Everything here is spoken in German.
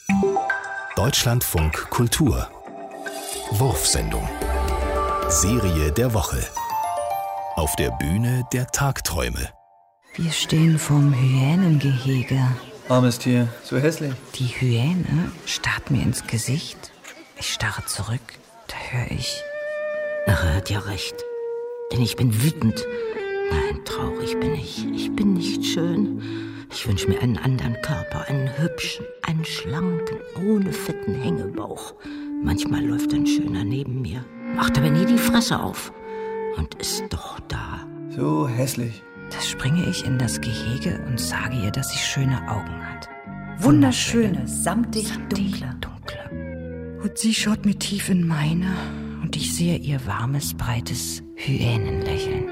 Deutschlandfunk Kultur Wurfsendung. Serie der Woche. Auf der Bühne der Tagträume. Wir stehen vorm Hyänengehege. Armes Tier, so hässlich. Die Hyäne starrt mir ins Gesicht. Ich starre zurück. Da höre ich: Er hat ja recht, denn ich bin wütend. Nein, traurig bin ich. Ich bin nicht schön. Ich wünsche mir einen anderen Körper, einen hübschen, einen schlanken, ohne fetten Hängebauch. Manchmal läuft ein Schöner neben mir, macht aber nie die Fresse auf und ist doch da. So hässlich. Da springe ich in das Gehege und sage ihr, dass sie schöne Augen hat. Wunderschöne, samtig dunkle. Und sie schaut mir tief in meine und ich sehe ihr warmes, breites Hyänenlächeln.